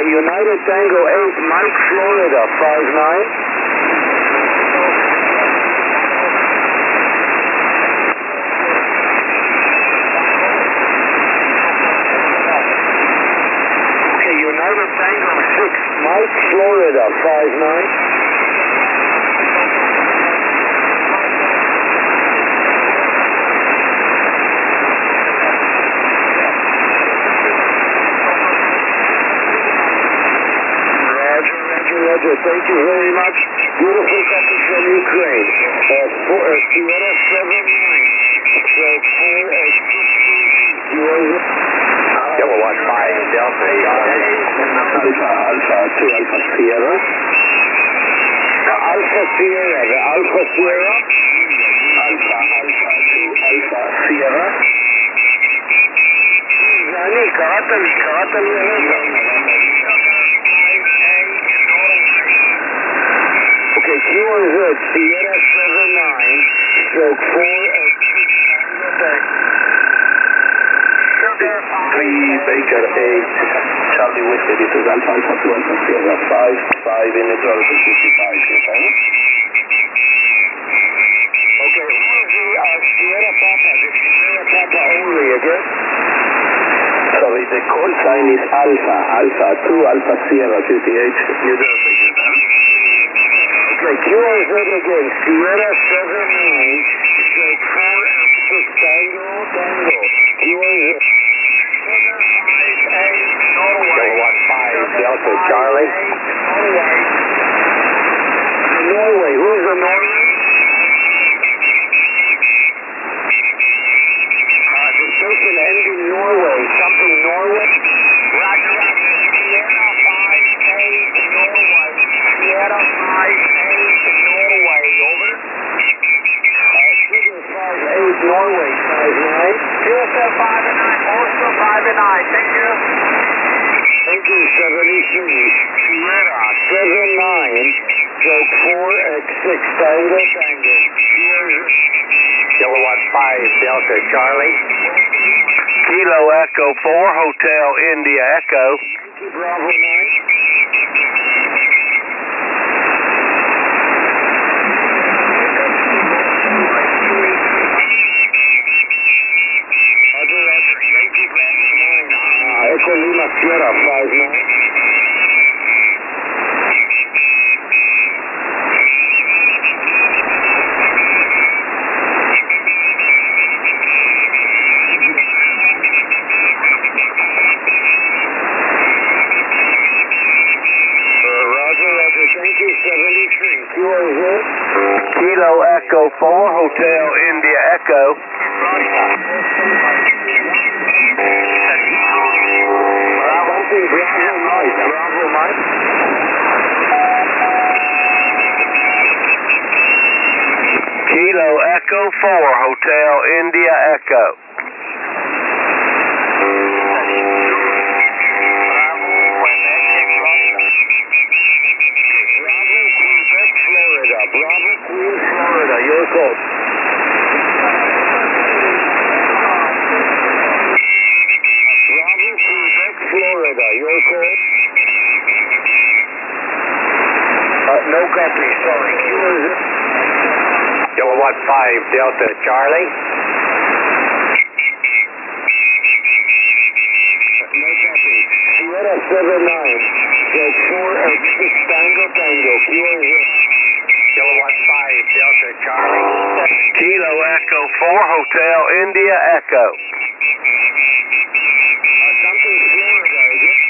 United Tango 8, Mike, Florida, 59. Okay, United Tango 6, Mike, Florida, 59. Roger, thank you very much. Beautiful copy from Ukraine. Sierra 79, stroke 4 at 60. Yellow 15 Delta, Alpha 2 Alpha Sierra. The Alpha Sierra, Alpha 2 Alpha Sierra. Zani, Karatali. Okay, Q1Z, Sierra 79, stroke 4 at 6, 3 Baker 8, Charlie Whiskey, this is Alpha 2 Alpha Sierra 5 in the 1255, okay? Okay, who is the Sierra Papa? The Sierra Papa only, again? Sorry, the call sign is Alpha 2 Alpha Sierra 58, New Jersey. Okay, QRZ again, Sierra 79, stroke 4 at 6, Tango, QRZ. Yellow 15 Delta, Charlie. Norway, who is the Norway? The station ending Norway, something Norway? Roger, Sierra 5-8, Norway. Sierra 5-8, Norway, over. Sugar 5-8, Norway, 5-9. QSL 5-9, also 5-9, thank you. Thank you, 73. Sierra 79, stroke 4 at 6, Tango. Yellow 15 Delta, Charlie. Kilo Echo 4, Hotel India Echo. Bravo 9. Yankee Bravo 9. Echo Lima Sierra 5-9. Thank you, 73. QRZ. Kilo Echo 4, Hotel India Echo. Bravo Mike. Kilo Echo 4, Hotel India Echo. Bravo Queen, Florida, your call. Bravo Quebec, Florida, your call. No copy, sorry. Yellow 15 Delta, Charlie. No copy. Sierra 79, stroke 4 at 6, Tango, QRZ. Yellow 15 Delta, Charlie. Kilo Echo 4, Hotel India Echo. Something Florida, is it?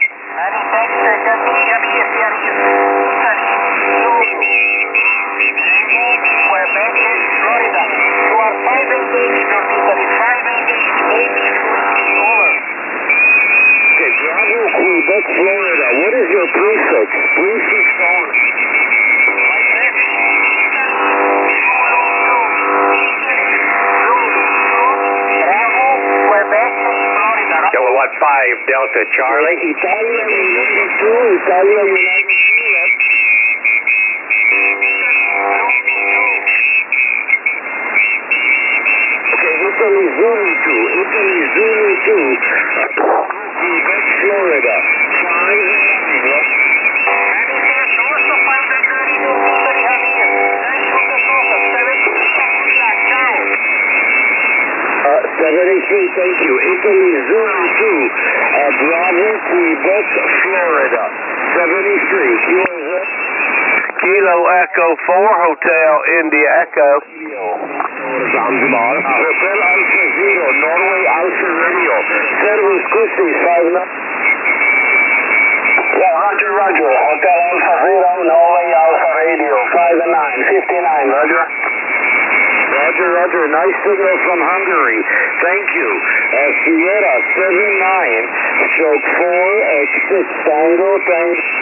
Okay, Bravo, Quebec, Florida. What is your prefix? Prefix on. Yellow 15 Delta, Charlie. Italia, United Europe. Okay, Italy, Zulu 2. Quebec, Florida. 5 thank you. Italy 02, Bravo, Quebec, Florida, 73. Kilo Echo 4, Hotel India Echo. Zanzibar. Hotel Alpha Zero, Norway Alpha Radio. Service Christie, 59. Yeah, Roger, Roger. Hotel Alpha Zero, Norway Alpha Radio, 59, 59, Roger. Roger, Roger. Nice signal from Hungary. Thank you. Sierra 79, stroke 4, 6 Tango, Tango.